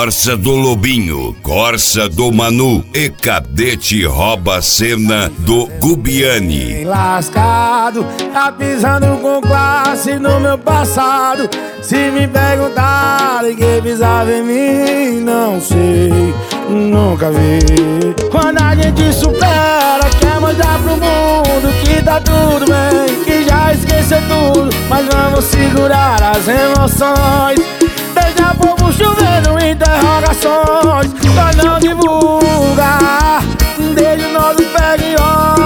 Corsa do Lobinho, Corsa do Manu e Cadete rouba a cena do Gubiani. Lascado, tá pisando com classe no meu passado. Se me perguntarem quem pisava em mim, não sei, nunca vi. Quando a gente supera, quer mostrar pro mundo que tá tudo bem, que já esqueceu tudo, mas vamos segurar as emoções. Deixa o povo chovendo interrogações, só não divulga. Deixa o nosso peg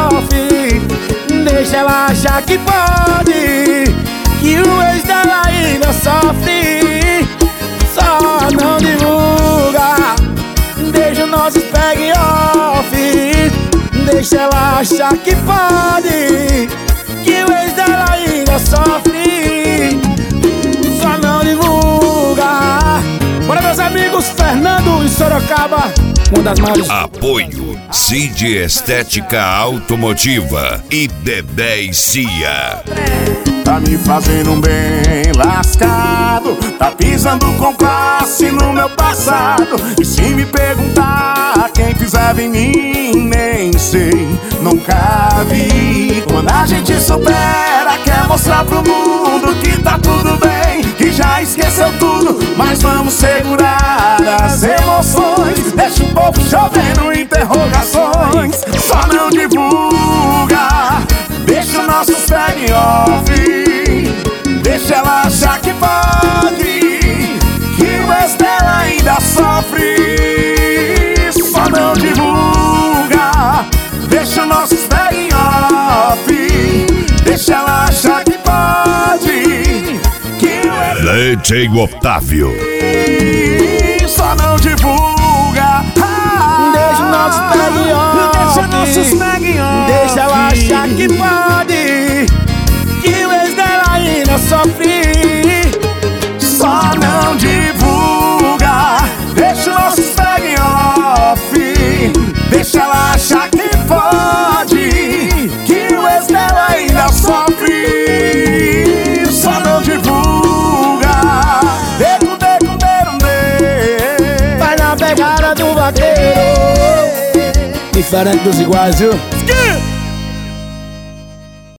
off, deixa ela achar que pode, que o ex dela ainda sofre. Só não divulga. Deixa o nosso peg off, deixa ela achar que pode, que o ex dela ainda sofre. Só não divulga. Bora, meus amigos, Fernando e Sorocaba, uma das maiores. Apoio Cid Estética Automotiva e Dedé e Cia. Tá me fazendo um bem lascado, tá pisando com classe no meu passado. E se me perguntar quem pisava em mim, nem sei, nunca vi. Quando a gente supera, quer mostrar pro mundo que tá tudo bem, que já esqueceu tudo, mas vamos segurar as emoções. Deixa o povo chovendo interrogações, só não divulga. Deixa o nosso peg off, deixa ela achar que pode, que o ex dela ainda sofre. Só não divulga. Deixa o nosso peg off, deixa ela achar que pode, que o ex Leite Otávio. só não divulga. Deixa o nosso peg off, deixa nossos peg off, deixa ela achar que pode, que o ex dela ainda sofre. só não divulga. Deixa o nosso peg off, deixa ela achar que pode, que o ex dela ainda sofre. Só não divulga. Deco, deco, deco, deco. Vai na pegada do vaqueiro, diferente dos iguais, viu?